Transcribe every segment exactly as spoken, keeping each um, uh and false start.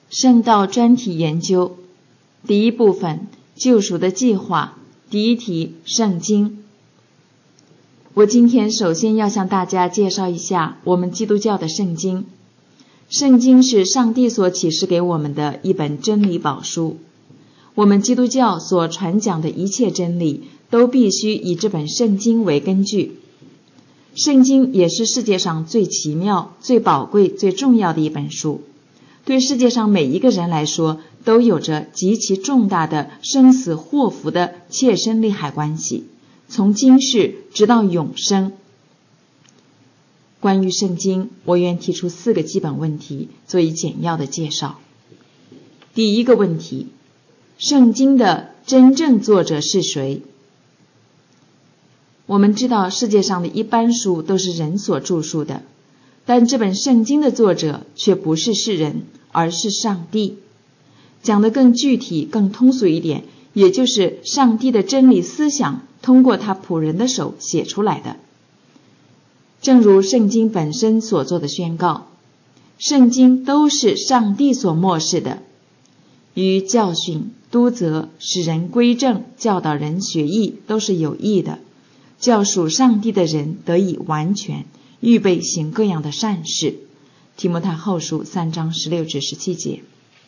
圣道专题研究，第一部分，救赎的计划，第一题，圣经。我今天首先要向大家介绍一下我们基督教的圣经。圣经是上帝所启示给我们的一本真理宝书，我们基督教所传讲的一切真理都必须以这本圣经为根据。圣经也是世界上最奇妙、最宝贵、最重要的一本书，对世界上每一个人来说都有着极其重大的生死祸福的切身利害关系，从今世直到永生。关于圣经，我愿提出四个基本问题，做以简要的介绍。第一个问题，圣经的真正作者是谁？我们知道世界上的一般书都是人所著述的，但这本圣经的作者却不是世人，而是上帝。讲得更具体、更通俗一点，也就是上帝的真理思想通过他仆人的手写出来的。正如圣经本身所做的宣告，圣经都是上帝所默示的，于教训、督责、使人归正、教导人学义都是有益的，叫属上帝的人得以完全，预备行各样的善事。提摩太后书三章十六至十七节。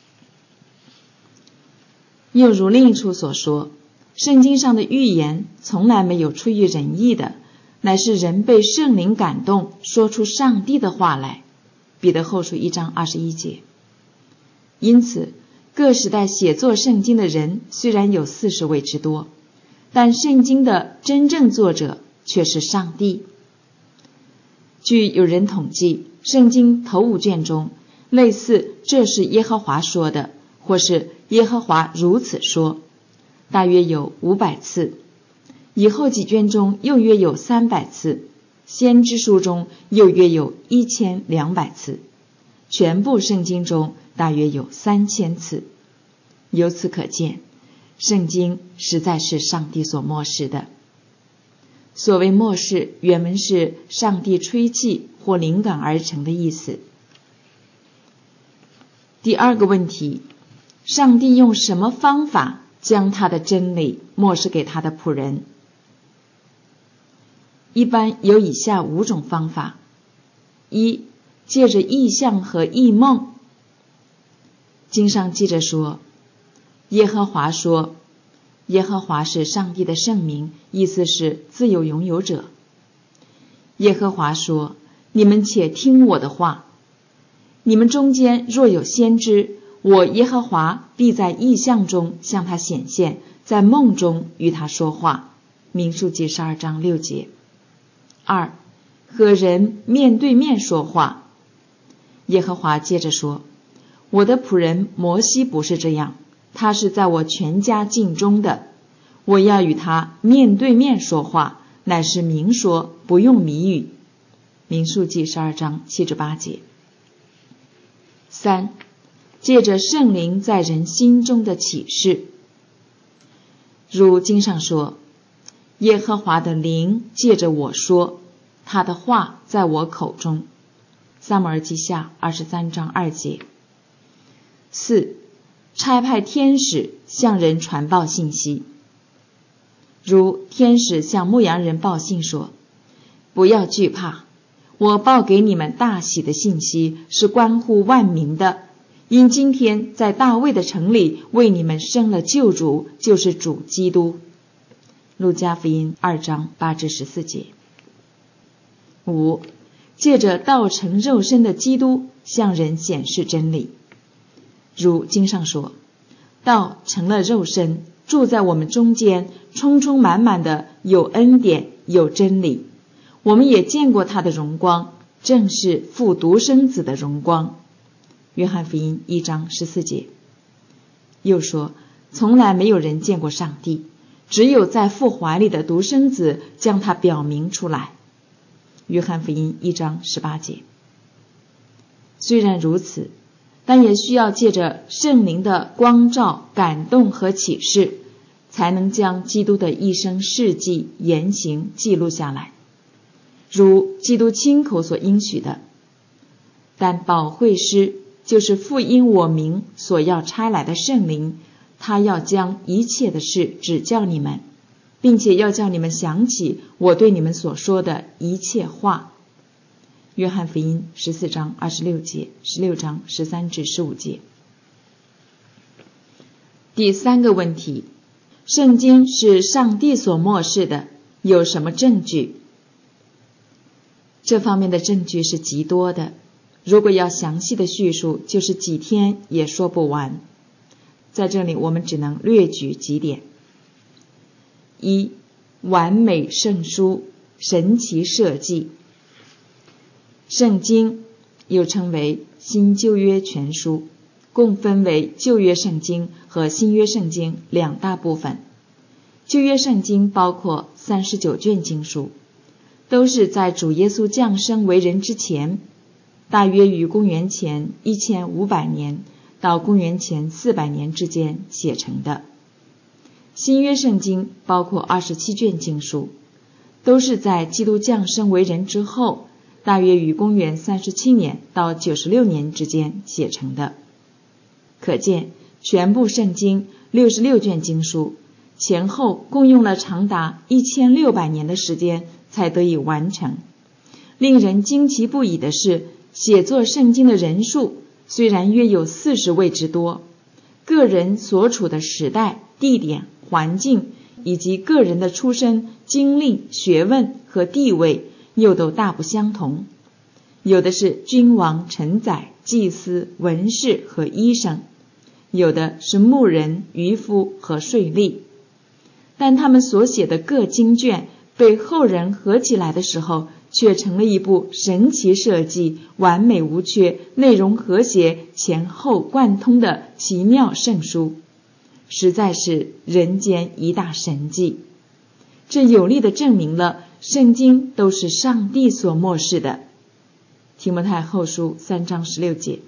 又如另一处所说，圣经上的预言从来没有出于人意的，乃是人被圣灵感动，说出上帝的话来。彼得后书一章二十一节。因此，各时代写作圣经的人虽然有四十位之多，但圣经的真正作者却是上帝。据有人统计，圣经头五卷中，类似这是耶和华说的，或是耶和华如此说，大约有五百次。以后几卷中又约有三百次，先知书中又约有一千两百次，全部圣经中大约有三千次。由此可见，圣经实在是上帝所默示的。所谓默示，原文是上帝吹气或灵感而成的意思。第二个问题，上帝用什么方法将他的真理默示给他的仆人？一般有以下五种方法：一、借着异象和异梦。经上记着说，耶和华说，耶和华是上帝的圣名，意思是自有拥有者。耶和华说，你们且听我的话，你们中间若有先知，我耶和华必在异象中向他显现，在梦中与他说话。民数记十二章六节。二、和人面对面说话。耶和华接着说，我的仆人摩西不是这样，他是在我全家境中的，我要与他面对面说话，乃是明说，不用谜语。民数记十二章七至八节。三、借着圣灵在人心中的启示。如经上说，耶和华的灵借着我说，他的话在我口中。撒母耳记下二十三章二节。四、差派天使向人传报信息。如天使向牧羊人报信说，不要惧怕，我报给你们大喜的信息是关乎万民的，因今天在大卫的城里为你们生了救主，就是主基督。路加福音二章八至十四节。五、借着道成肉身的基督向人显示真理。如经上说，道成了肉身，住在我们中间，充充满满的有恩典有真理。我们也见过他的荣光，正是父独生子的荣光。约翰福音一章十四节。又说，从来没有人见过上帝，只有在父怀里的独生子将他表明出来。约翰福音一章十八节。虽然如此，但也需要借着圣灵的光照、感动和启示，才能将基督的一生事迹、言行记录下来，如基督亲口所应许的。但保惠师就是父因我名所要差来的圣灵，他要将一切的事指教你们，并且要叫你们想起我对你们所说的一切话。约翰福音十四章二十六节，十六章十三至十五节。第三个问题，圣经是上帝所默示的，有什么证据？这方面的证据是极多的，如果要详细的叙述，就是几天也说不完。在这里我们只能略举几点。一、完美圣书，神奇设计。圣经又称为新旧约全书，共分为旧约圣经和新约圣经两大部分。旧约圣经包括三十九卷经书，都是在主耶稣降生为人之前，大约于公元前一千五百年到公元前四百年之间写成的。新约圣经包括二十七卷经书，都是在基督降生为人之后，大约于公元三十七年到九十六年之间写成的。可见全部圣经六十六卷经书前后共用了长达一千六百年的时间才得以完成。令人惊奇不已的是，写作圣经的人数虽然约有四十位之多，个人所处的时代、地点、环境以及个人的出身、经历、学问和地位又都大不相同。有的是君王、臣宰、祭司、文士和医生，有的是牧人、渔夫和税吏。但他们所写的各经卷被后人合起来的时候，却成了一部神奇设计、完美无缺、内容和谐、前后贯通的奇妙圣书，实在是人间一大神迹。这有力地证明了圣经都是上帝所默示的。提摩太后书三章十六节。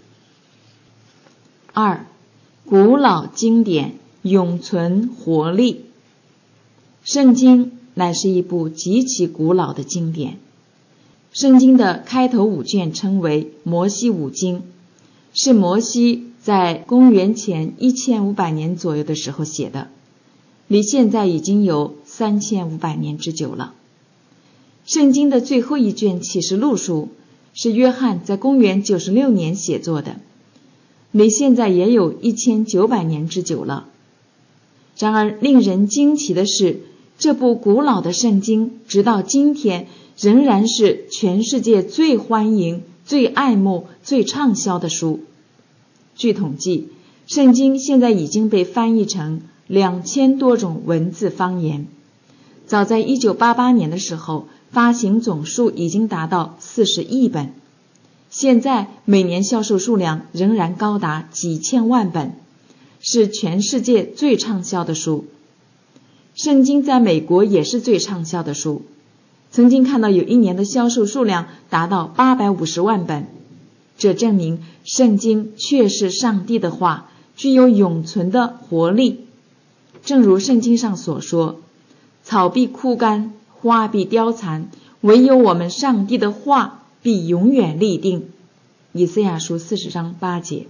二、古老经典，永存活力。圣经乃是一部极其古老的经典。圣经的开头五卷称为摩西五经，是摩西在公元前一千五百年左右的时候写的，离现在已经有三千五百年之久了。圣经的最后一卷启示录书是约翰在公元九十六年写作的，离现在也有一千九百年之久了。然而令人惊奇的是，这部古老的圣经直到今天仍然是全世界最欢迎、最爱慕、最畅销的书。据统计，圣经现在已经被翻译成两千多种文字方言。早在一九八八年的时候，发行总数已经达到四十亿本，现在每年销售数量仍然高达几千万本，是全世界最畅销的书。圣经在美国也是最畅销的书，曾经看到有一年的销售数量达到八百五十万本。这证明圣经确是上帝的话，具有永存的活力。正如圣经上所说，草必枯干，花必凋残，唯有我们上帝的话必永远立定。以赛亚书四十章八节。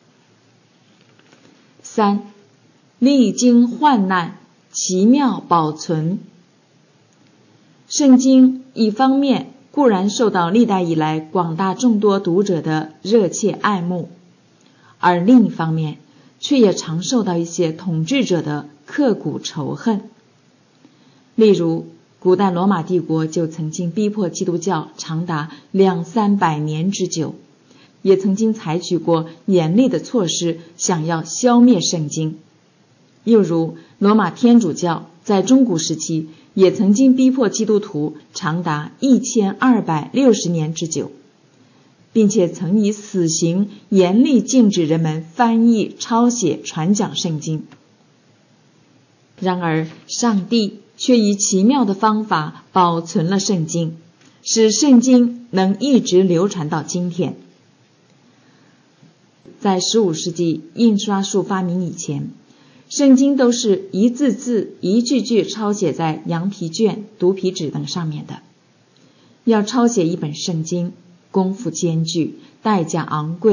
三、历经患难，奇妙保存。圣经一方面固然受到历代以来广大众多读者的热切爱慕，而另一方面却也常受到一些统治者的刻骨仇恨。例如古代罗马帝国就曾经逼迫基督教长达两三百年之久，也曾经采取过严厉的措施，想要消灭圣经。又如罗马天主教在中古时期也曾经逼迫基督徒长达一千二百六十年之久，并且曾以死刑严厉禁止人们翻译、抄写、传讲圣经。然而上帝却以奇妙的方法保存了圣经，使圣经能一直流传到今天。在十五世纪印刷术发明以前，圣经都是一字字、一句句抄写在羊皮卷、毒皮纸等上面的。要抄写一本圣经，功夫艰巨，代价昂贵，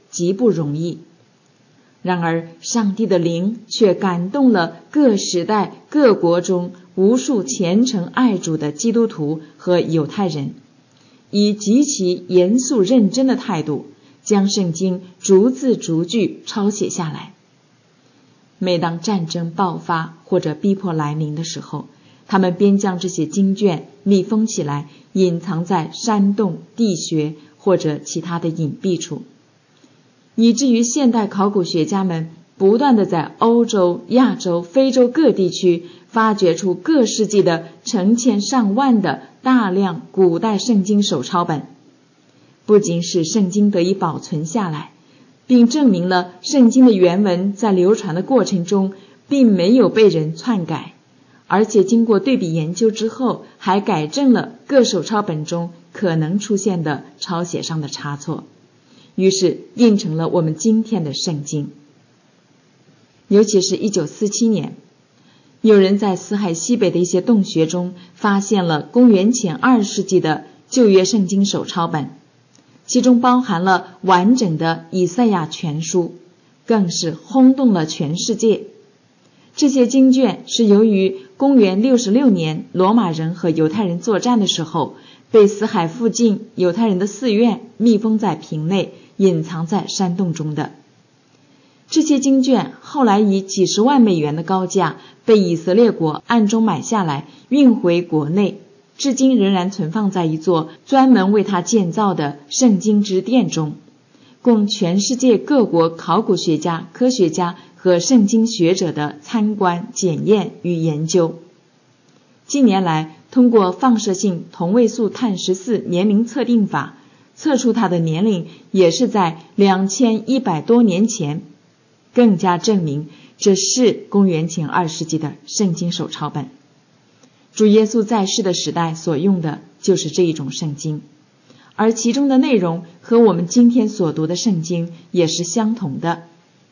极不容易。然而上帝的灵却感动了各时代各国中无数虔诚爱主的基督徒和犹太人，以极其严肃认真的态度将圣经逐字逐句抄写下来。每当战争爆发或者逼迫来临的时候，他们便将这些经卷密封起来，隐藏在山洞、地穴或者其他的隐蔽处，以至于现代考古学家们不断地在欧洲、亚洲、非洲各地区发掘出各世纪的成千上万的大量古代圣经手抄本，不仅使圣经得以保存下来，并证明了圣经的原文在流传的过程中并没有被人篡改，而且经过对比研究之后，还改正了各手抄本中可能出现的抄写上的差错，于是印成了我们今天的圣经。尤其是一九四七年，有人在死海西北的一些洞穴中发现了公元前二世纪的旧约圣经手抄本，其中包含了完整的以赛亚全书，更是轰动了全世界。这些经卷是由于公元六十六年罗马人和犹太人作战的时候，被死海附近犹太人的寺院密封在瓶内，隐藏在山洞中的。这些经卷后来以几十万美元的高价被以色列国暗中买下来，运回国内，至今仍然存放在一座专门为它建造的圣经之殿中，供全世界各国考古学家、科学家和圣经学者的参观、检验与研究。近年来，通过放射性同位素碳十四年龄测定法，测出它的年龄也是在两千一百多年前，更加证明这是公元前二世纪的圣经手抄本。主耶稣在世的时代所用的就是这一种圣经，而其中的内容和我们今天所读的圣经也是相同的。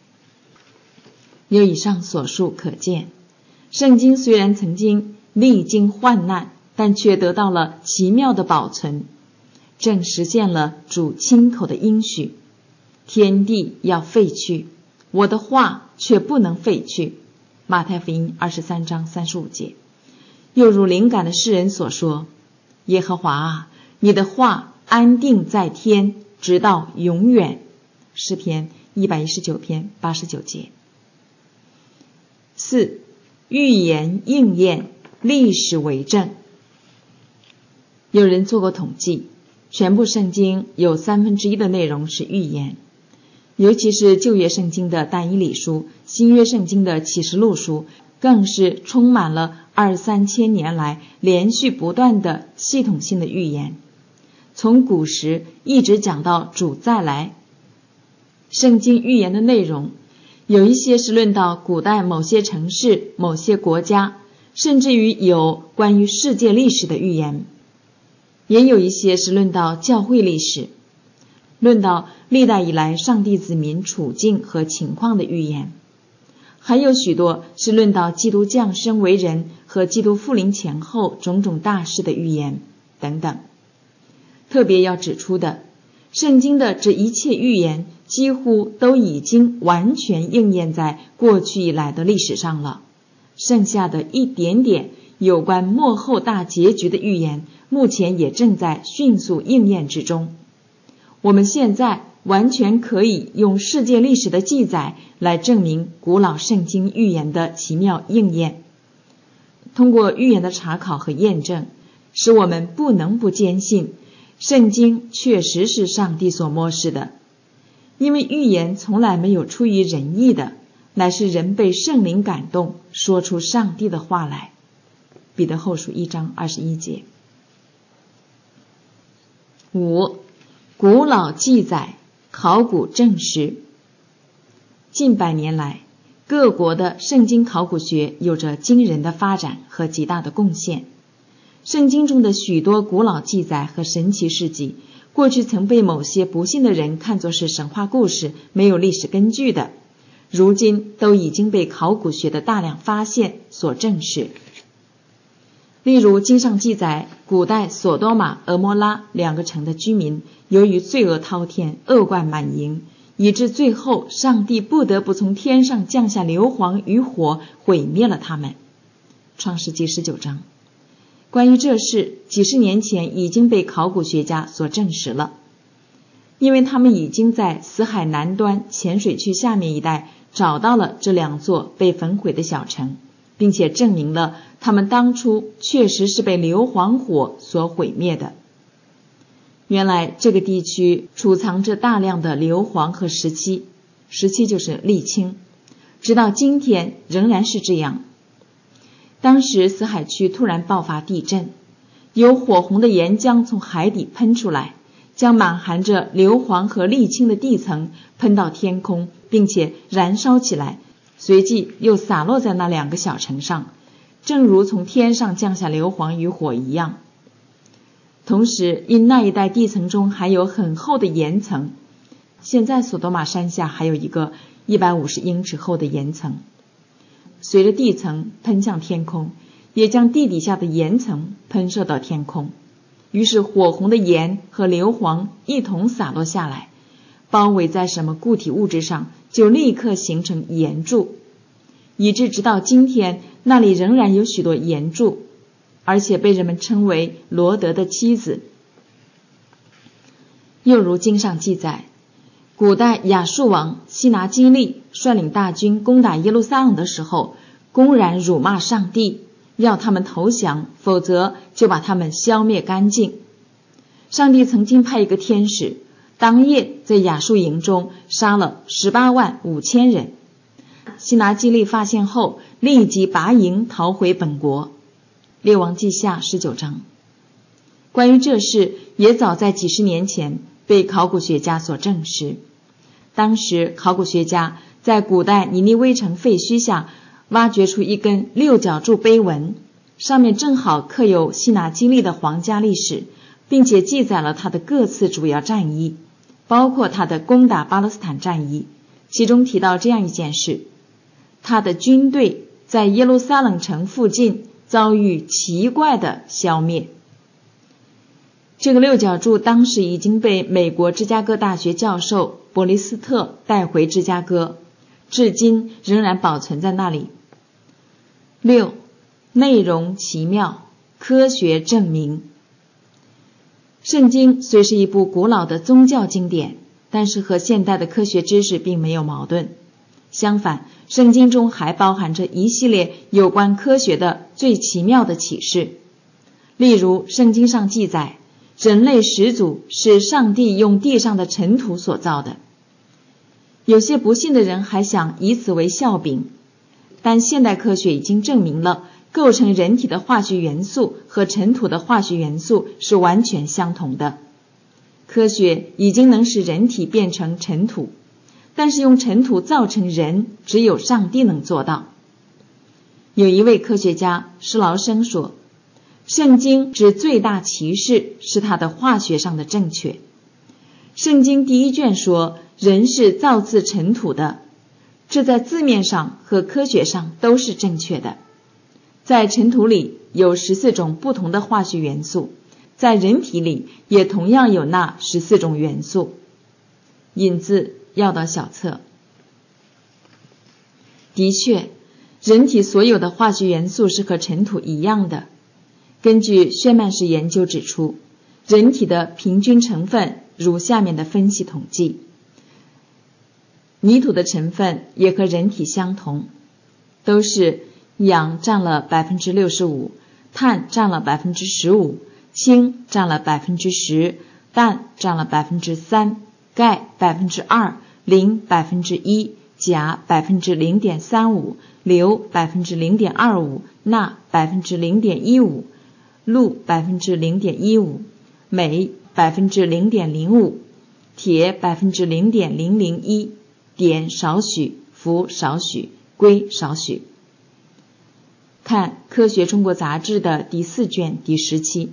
由以上所述可见，圣经虽然曾经历经患难，但却得到了奇妙的保存，正实现了主亲口的应许：天地要废去，我的话却不能废去。马太福音二十三章三十五节。又如灵感的诗人所说：耶和华啊，你的话安定在天，直到永远。诗篇一百一十九篇八十九节。四、预言应验，历史为证。有人做过统计，全部圣经有三分之一的内容是预言，尤其是旧约圣经的但以理书，新约圣经的启示录书，更是充满了二三千年来连续不断的系统性的预言，从古时一直讲到主再来。圣经预言的内容有一些是论到古代某些城市、某些国家，甚至于有关于世界历史的预言，也有一些是论到教会历史，论到历代以来上帝子民处境和情况的预言，还有许多是论到基督降生为人和基督复临前后种种大事的预言等等。特别要指出的，圣经的这一切预言几乎都已经完全应验在过去以来的历史上了，剩下的一点点有关末后大结局的预言，目前也正在迅速应验之中。我们现在完全可以用世界历史的记载来证明古老圣经预言的奇妙应验。通过预言的查考和验证，使我们不能不坚信圣经确实是上帝所默示的，因为预言从来没有出于人意的，乃是人被圣灵感动，说出上帝的话来。彼得后书一章二十一节。五、古老记载，考古证实。近百年来，各国的圣经考古学有着惊人的发展和极大的贡献。圣经中的许多古老记载和神奇事迹，过去曾被某些不信的人看作是神话故事，没有历史根据的，如今都已经被考古学的大量发现所证实。例如经上记载，古代索多玛、俄摩拉两个城的居民由于罪恶滔天、恶贯满盈， 以致最后上帝不得不从天上降下硫磺与火，毁灭了他们。创世纪十九章。关于这事，几十年前已经被考古学家所证实了，因为他们已经在死海南端浅水区下面一带找到了这两座被焚毁的小城，并且证明了他们当初确实是被硫磺火所毁灭的。原来这个地区储藏着大量的硫磺和石漆，石漆就是沥青，直到今天仍然是这样。当时死海区突然爆发地震，有火红的岩浆从海底喷出来，将满含着硫磺和沥青的地层喷到天空，并且燃烧起来，随即又洒落在那两个小城上，正如从天上降下硫磺与火一样。同时因那一带地层中还有很厚的岩层，现在索多玛山下还有一个一百五十英尺厚的岩层，随着地层喷向天空，也将地底下的岩层喷射到天空，于是火红的盐和硫磺一同洒落下来，包围在什么固体物质上，就立刻形成岩柱，以致直到今天那里仍然有许多岩柱，而且被人们称为罗德的妻子。又如经上记载，古代亚述王西拿基利率领大军攻打耶路撒冷的时候，公然辱骂上帝，要他们投降，否则就把他们消灭干净。上帝曾经派一个天使，当夜在亚述营中杀了十八万五千人。西拿基利发现后，立即拔营逃回本国。列王记下十九章。关于这事，也早在几十年前被考古学家所证实。当时考古学家在古代尼尼微城废墟下挖掘出一根六角柱碑文，上面正好刻有西拿基利的皇家历史，并且记载了他的各次主要战役，包括他的攻打巴勒斯坦战役。其中提到这样一件事，他的军队在耶路撒冷城附近遭遇奇怪的消灭。这个六角柱当时已经被美国芝加哥大学教授伯利斯特带回芝加哥，至今仍然保存在那里。六、内容奇妙，科学证明。圣经虽是一部古老的宗教经典，但是和现代的科学知识并没有矛盾。相反，圣经中还包含着一系列有关科学的最奇妙的启示。例如，圣经上记载，人类始祖是上帝用地上的尘土所造的。有些不信的人还想以此为笑柄，但现代科学已经证明了，构成人体的化学元素和尘土的化学元素是完全相同的。科学已经能使人体变成尘土，但是用尘土造成人，只有上帝能做到。有一位科学家施劳生说，圣经之最大奇事是它的化学上的正确。圣经第一卷说人是造自尘土的，这在字面上和科学上都是正确的。在尘土里有十四种不同的化学元素，在人体里也同样有那十四种元素。引自要道小册。的确，人体所有的化学元素是和尘土一样的。根据薛曼氏研究指出，人体的平均成分如下面的分析统计。泥土的成分也和人体相同，都是氧占了 百分之六十五， 碳占了 百分之十五， 氢占了 百分之十， 氮占了 百分之三， 钙 百分之二， 磷 百分之一， 钾 百分之零点三五， 硫 百分之零点二五， 钠 百分之零点一五， 氯 百分之零点一五， 镁 百分之零点零五， 铁 百分之零点零零一， 碘少许，氟少许，硅少许。看《科学中国》杂志的第四卷第十期。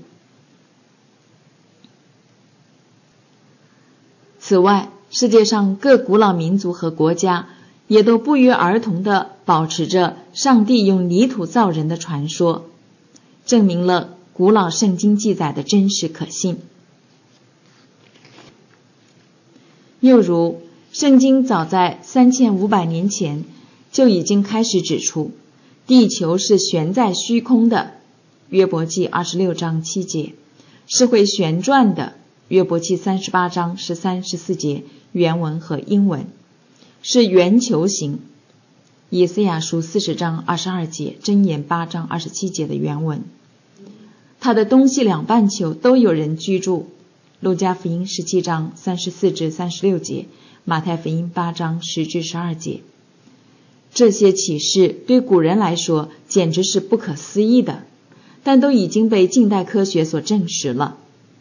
此外，世界上各古老民族和国家也都不约而同地保持着上帝用泥土造人的传说，证明了古老圣经记载的真实可信。又如圣经早在三千五百年前就已经开始指出，地球是悬在虚空的，约伯记二十六章七节，是会旋转的，约伯记三十八章十三、十四节原文和英文，是圆球形，以赛亚书四十章二十二节，箴言八章二十七节的原文。它的东西两半球都有人居住，路加福音十七章三十四至三十六节，马太福音八章十至十二节。这些启示对古人来说简直是不可思议的，但都已经被近代科学所证实了。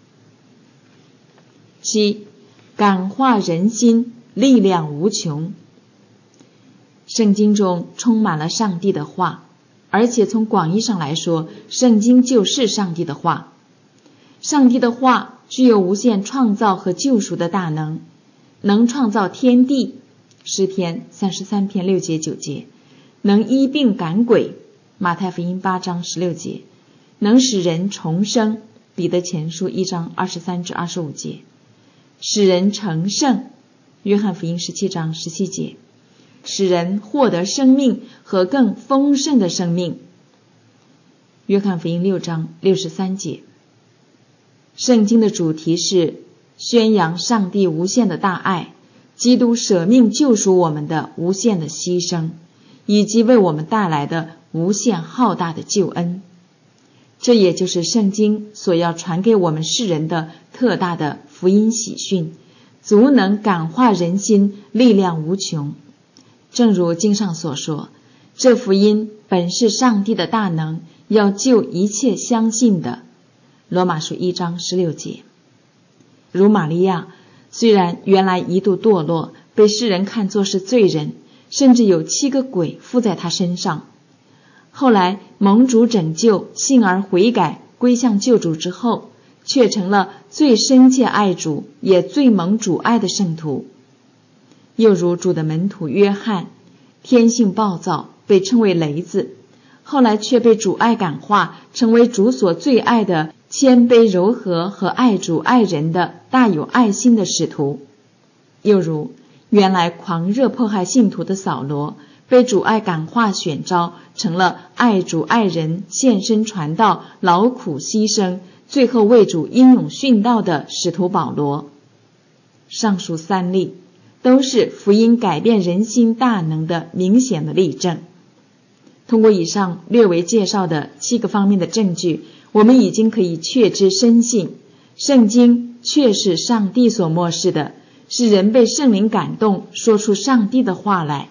七，感化人心，力量无穷。圣经中充满了上帝的话，而且从广义上来说，圣经就是上帝的话。上帝的话具有无限创造和救赎的大能，能创造天地，诗篇三十三篇六节九节，能医病赶鬼，马太福音八章十六节，能使人重生，彼得前书一章二十三至二十五节，使人成圣，约翰福音十七章十七节，使人获得生命和更丰盛的生命，约翰福音六章六十三节。圣经的主题是宣扬上帝无限的大爱，基督舍命救赎我们的无限的牺牲，以及为我们带来的无限浩大的救恩。这也就是圣经所要传给我们世人的特大的福音喜讯，足能感化人心，力量无穷。正如经上所说，这福音本是上帝的大能，要救一切相信的，罗马书一章十六节。如玛利亚，虽然原来一度堕落，被世人看作是罪人，甚至有七个鬼附在她身上，后来蒙主拯救，信而悔改，归向救主之后，却成了最深切爱主也最蒙主爱的圣徒。又如主的门徒约翰，天性暴躁，被称为雷子，后来却被主爱感化，成为主所最爱的谦卑柔和和爱主爱人的大有爱心的使徒。又如原来狂热迫害信徒的扫罗，被主爱感化选召，成了爱主爱人，献身传道，劳苦牺牲，最后为主英勇殉道的使徒保罗。上述三例都是福音改变人心大能的明显的例证。通过以上略为介绍的七个方面的证据，我们已经可以确知深信，圣经确是上帝所默示的，是人被圣灵感动，说出上帝的话来。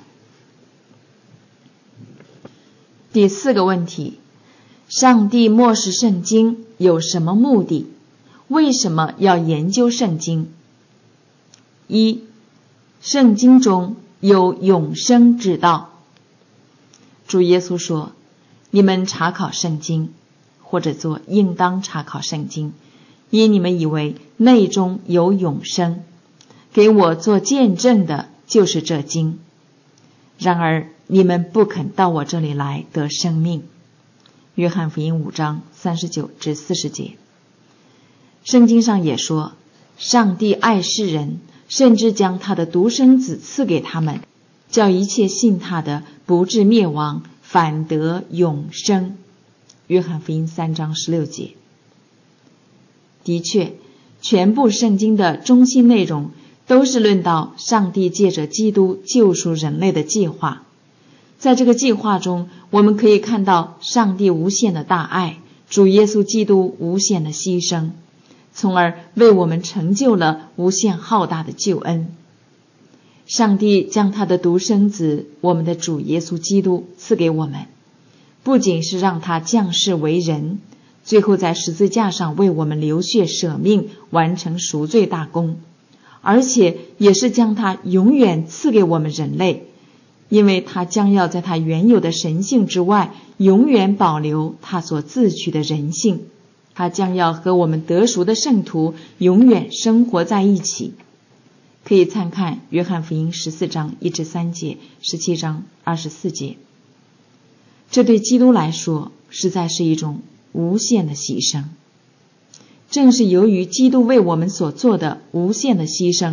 第四个问题，上帝默示圣经有什么目的？为什么要研究圣经？一，圣经中有永生之道。主耶稣说，你们查考圣经，或者做应当查考圣经，因你们以为内中有永生，给我做见证的就是这经。然而你们不肯到我这里来得生命。约翰福音五章三十九至四十节。圣经上也说，上帝爱世人，甚至将他的独生子赐给他们，叫一切信他的不至灭亡，反得永生。约翰福音三章十六节。的确，全部圣经的中心内容都是论到上帝借着基督救赎人类的计划。在这个计划中，我们可以看到上帝无限的大爱，主耶稣基督无限的牺牲，从而为我们成就了无限浩大的救恩。上帝将他的独生子，我们的主耶稣基督赐给我们，不仅是让他降世为人，最后在十字架上为我们流血舍命，完成赎罪大功，而且也是将他永远赐给我们人类，因为他将要在他原有的神性之外，永远保留他所自取的人性，他将要和我们得赎的圣徒永远生活在一起。可以参看约翰福音十四章一至三节，十七章二十四节。这对基督来说实在是一种无限的牺牲。正是由于基督为我们所做的无限的牺牲，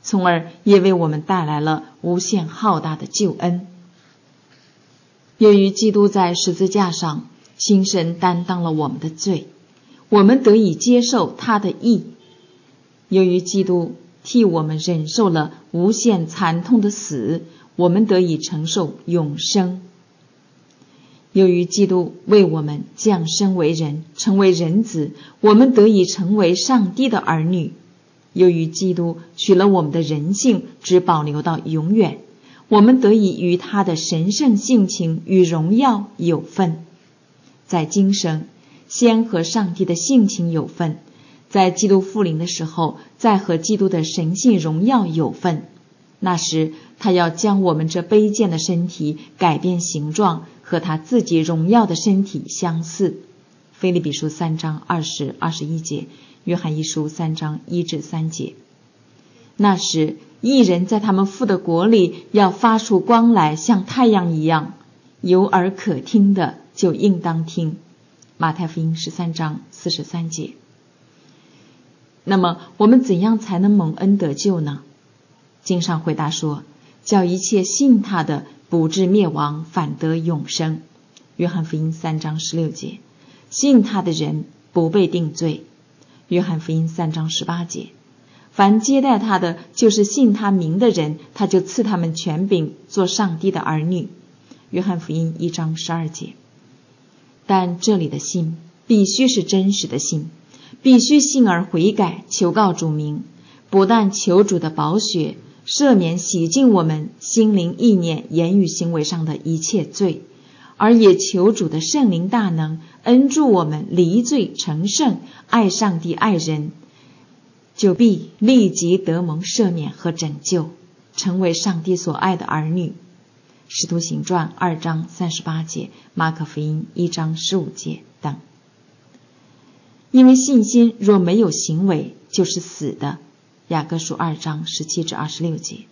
从而也为我们带来了无限浩大的救恩。由于基督在十字架上亲身担当了我们的罪，我们得以接受他的义。由于基督替我们忍受了无限惨痛的死，我们得以承受永生。由于基督为我们降生为人，成为人子，我们得以成为上帝的儿女。由于基督取了我们的人性，只保留到永远，我们得以与他的神圣性情与荣耀有份。在今生，先和上帝的性情有份；在基督复临的时候，再和基督的神性荣耀有份。那时，他要将我们这卑贱的身体改变形状，和他自己荣耀的身体相似。腓立比书三章二十、二十一节，约翰一书三章一至三节。那时，义人在他们父的国里要发出光来，像太阳一样。有耳可听的就应当听。马太福音十三章四十三节。那么，我们怎样才能蒙恩得救呢？经上回答说，叫一切信他的不至灭亡，反得永生。约翰福音三章十六节。信他的人不被定罪。约翰福音三章十八节。凡接待他的，就是信他名的人，他就赐他们权柄，做上帝的儿女。约翰福音一章十二节。但这里的信必须是真实的信，必须信而悔改，求告主名，不但求主的宝血赦免洗净我们心灵意念言语行为上的一切罪，而也求主的圣灵大能恩助我们离罪成圣，爱上帝爱人，就必立即得蒙赦免和拯救，成为上帝所爱的儿女。使徒行传二章三十八节，马可福音一章十五节等。因为信心若没有行为，就是死的。雅各书二章十七至二十六节。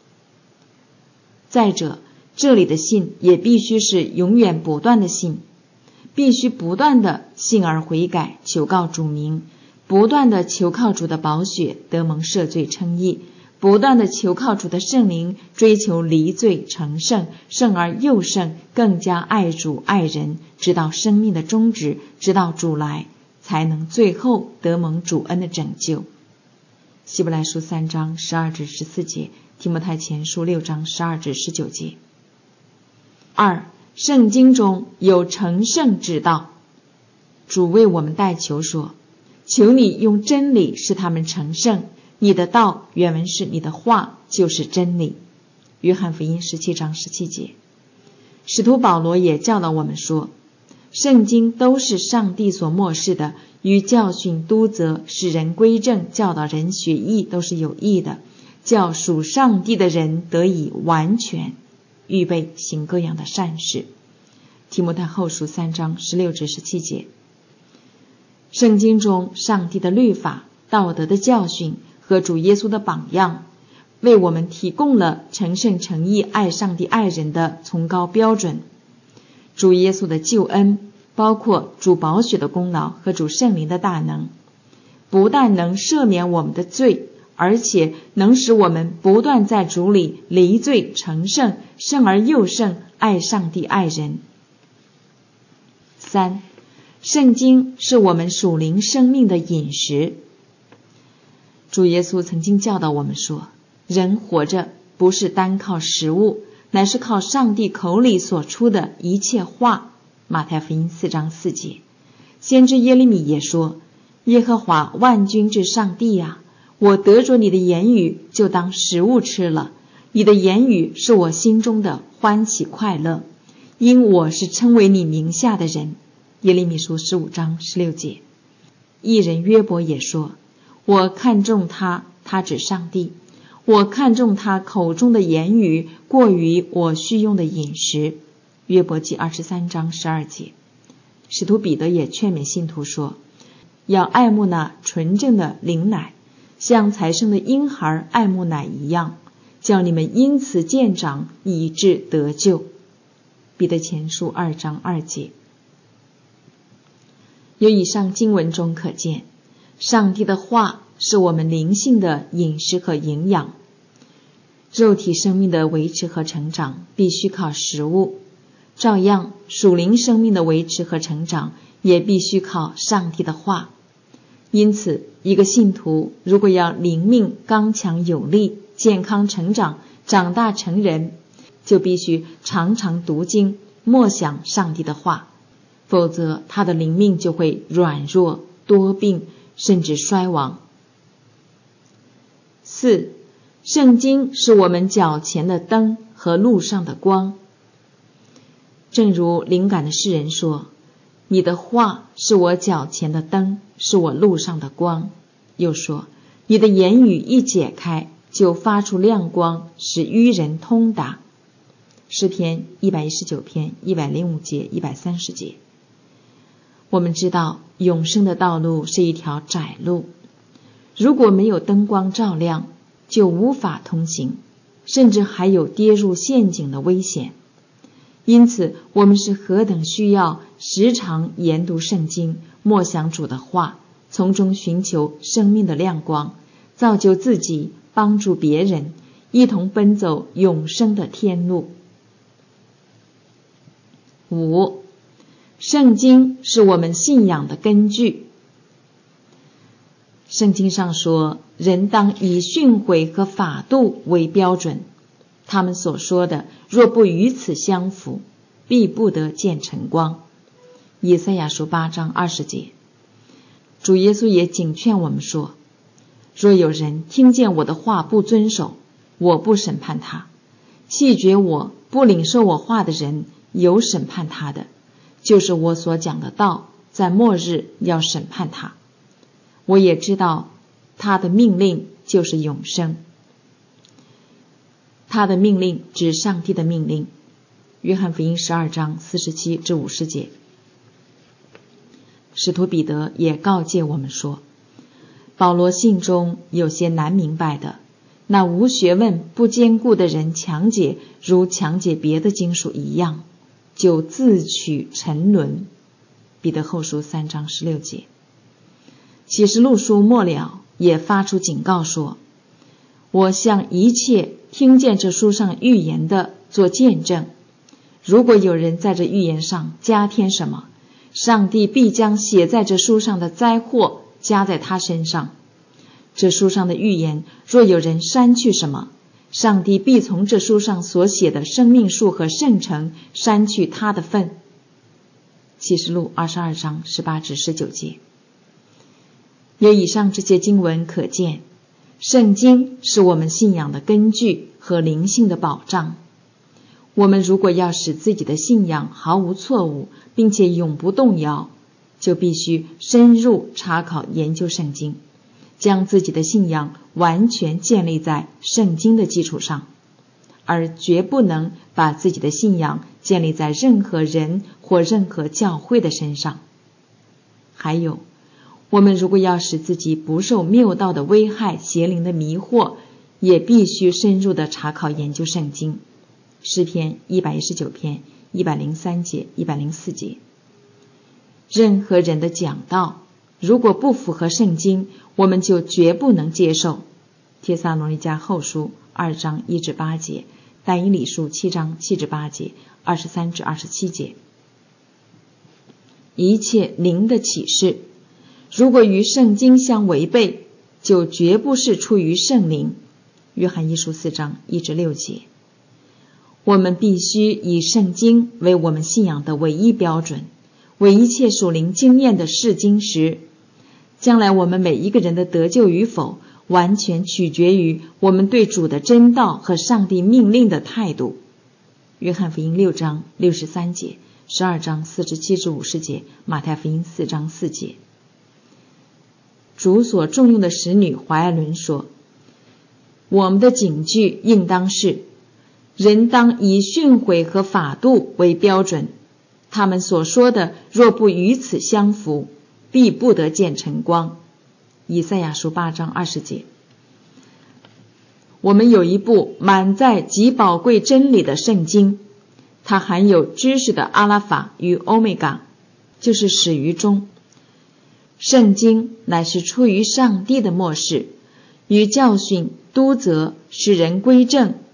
再者，这里的信也必须是永远不断的信，必须不断的信而悔改，求告主名，不断的求靠主的宝血，得蒙赦罪称义，不断的求靠主的圣灵，追求离罪成圣，圣而又圣，更加爱主爱人，直到生命的终止，直到主来，才能最后得蒙主恩的拯救。希伯来书三章十二至十四节，提摩太前书六章十二至十九节。二、圣经中有成圣之道。主为我们代求说，求你用真理使他们成圣，你的道，原文是你的话，就是真理。约翰福音十七章十七节。使徒保罗也教导我们说，圣经都是上帝所默示的，于教训、督责、使人归正、教导人学义，都是有益的，叫属上帝的人得以完全，预备行各样的善事。提摩太后书三章十六至十七节。圣经中上帝的律法、道德的教训和主耶稣的榜样，为我们提供了成圣成义、爱上帝爱人的崇高标准。主耶稣的救恩包括主宝血的功劳和主圣灵的大能，不但能赦免我们的罪，而且能使我们不断在主里离罪成圣，圣而又圣，爱上帝爱人。三、圣经是我们属灵生命的饮食。主耶稣曾经教导我们说，人活着不是单靠食物，乃是靠上帝口里所出的一切话。马太福音四章四节。先知耶利米也说，耶和华万军之上帝啊，我得着你的言语，就当食物吃了，你的言语是我心中的欢喜快乐，因我是称为你名下的人。耶利米书十五章十六节。义人约伯也说，我看重他，他指上帝，我看重他口中的言语，过于我需用的饮食。约伯记二十三章十二节。使徒彼得也劝勉信徒说，要爱慕那纯正的灵奶，像才生的婴孩爱慕奶一样，叫你们因此渐长，以致得救。彼得前书二章二节。由以上经文中可见，上帝的话是我们灵性的饮食和营养， 肉体生命的维持和成长必须靠食物，照样属灵生命的维持和成长也必须靠上帝的话。因此，一个信徒如果要灵命刚强有力、健康成长、长大成人，就必须常常读经，默想上帝的话，否则他的灵命就会软弱、多病，甚至衰亡。四，圣经是我们脚前的灯和路上的光。正如灵感的诗人说，你的话是我脚前的灯，是我路上的光。又说，你的言语一解开，就发出亮光，使愚人通达。诗篇一百一十九篇一百零五节一百三十节。我们知道永生的道路是一条窄路，如果没有灯光照亮，就无法通行，甚至还有跌入陷阱的危险。因此，我们是何等需要时常研读圣经，默想主的话，从中寻求生命的亮光，造就自己，帮助别人，一同奔走永生的天路。五，圣经是我们信仰的根据。圣经上说，人当以训诲和法度为标准，他们所说的若不与此相符，必不得见晨光。以赛亚书八章二十节。主耶稣也警劝我们说，若有人听见我的话不遵守，我不审判他，弃绝我不领受我话的人，有审判他的，就是我所讲的道，在末日要审判他。我也知道他的命令就是永生。他的命令指上帝的命令。约翰福音十二章四十七至五十节。使徒彼得也告诫我们说，保罗信中有些难明白的，那无学问不坚固的人强解，如强解别的经书一样，就自取沉沦。彼得后书三章十六节。启示录书末了也发出警告说，我向一切听见这书上预言的做见证，如果有人在这预言上加添什么，上帝必将写在这书上的灾祸加在他身上。这书上的预言若有人删去什么，上帝必从这书上所写的生命树和圣城删去他的份。启示录二十二章十八至十九节。由以上这些经文可见，圣经是我们信仰的根据和灵性的保障。我们如果要使自己的信仰毫无错误，并且永不动摇，就必须深入查考研究圣经，将自己的信仰完全建立在圣经的基础上，而绝不能把自己的信仰建立在任何人或任何教会的身上。还有，我们如果要使自己不受谬道的危害、邪灵的迷惑，也必须深入的查考研究圣经。诗篇一百一十九篇一百零三节一百零四节。任何人的讲道如果不符合圣经，我们就绝不能接受。帖撒罗尼迦后书二章一至八节，但以理书七章七至八节，二十三至二十七节。一切灵的启示如果与圣经相违背，就绝不是出于圣灵。约翰一书四章一至六节。我们必须以圣经为我们信仰的唯一标准，为一切属灵经验的试金石。将来我们每一个人的得救与否，完全取决于我们对主的真道和上帝命令的态度。约翰福音六章六十三节，十二章四十七至五十节，马太福音四章四节。主所重用的使女怀爱伦说，我们的警句应当是，人当以训诲和法度为标准，他们所说的若不与此相符，必不得见晨光。以赛亚书八章二十节。我们有一部满载极宝贵真理的圣经，它含有知识的阿拉法与欧米伽，就是始于终。圣经乃是出于上帝的默示，与教训、督责、使人归正、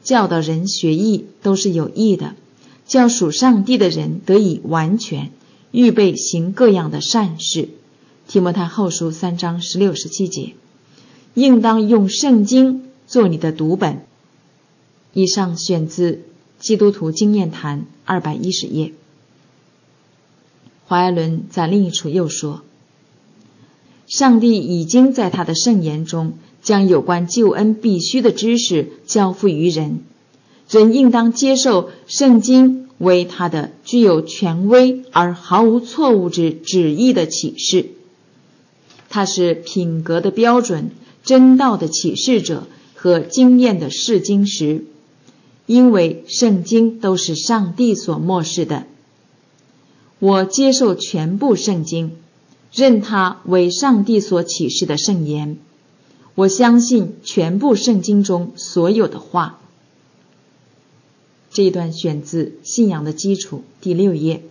教导人学艺都是有益的，叫属上帝的人得以完全，预备行各样的善事。提摩太后书三章十六十七节，应当用圣经做你的读本。以上选自基督徒经验谈二百一十页。华爱伦在另一处又说，上帝已经在他的圣言中将有关救恩必须的知识交付于人，人应当接受圣经为他的具有权威而毫无错误之旨意的启示。他是品格的标准、真道的启示者和经验的试经时，因为圣经都是上帝所默示的。我接受全部圣经，认它为上帝所启示的圣言。我相信全部圣经中所有的话。这一段选自《信仰的基础》第六页。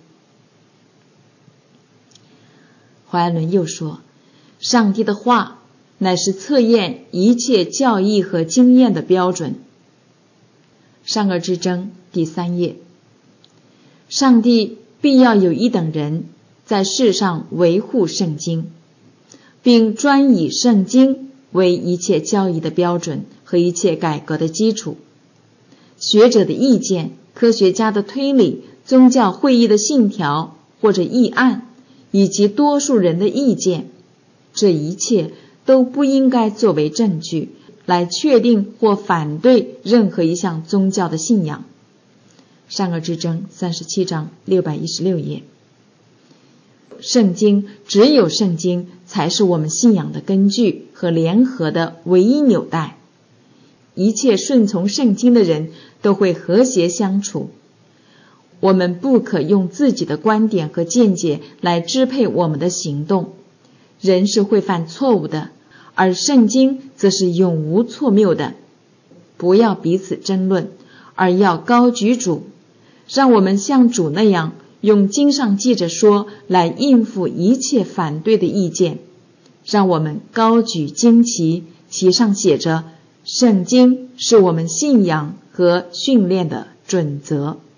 怀爱伦又说，上帝的话乃是测验一切教义和经验的标准。善恶之争第三页。上帝必要有一等人在世上维护圣经，并专以圣经为一切教义的标准和一切改革的基础。学者的意见、科学家的推理、宗教会议的信条或者议案，以及多数人的意见，这一切都不应该作为证据来确定或反对任何一项宗教的信仰。善恶之争三十七章六百一十六页。圣经，只有圣经才是我们信仰的根据和联合的唯一纽带。一切顺从圣经的人都会和谐相处。我们不可用自己的观点和见解来支配我们的行动。人是会犯错误的，而圣经则是永无错谬的。不要彼此争论，而要高举主，让我们像主那样用经上记着说来应付一切反对的意见。让我们高举旌旗，旗上写着圣经是我们信仰和训练的准则。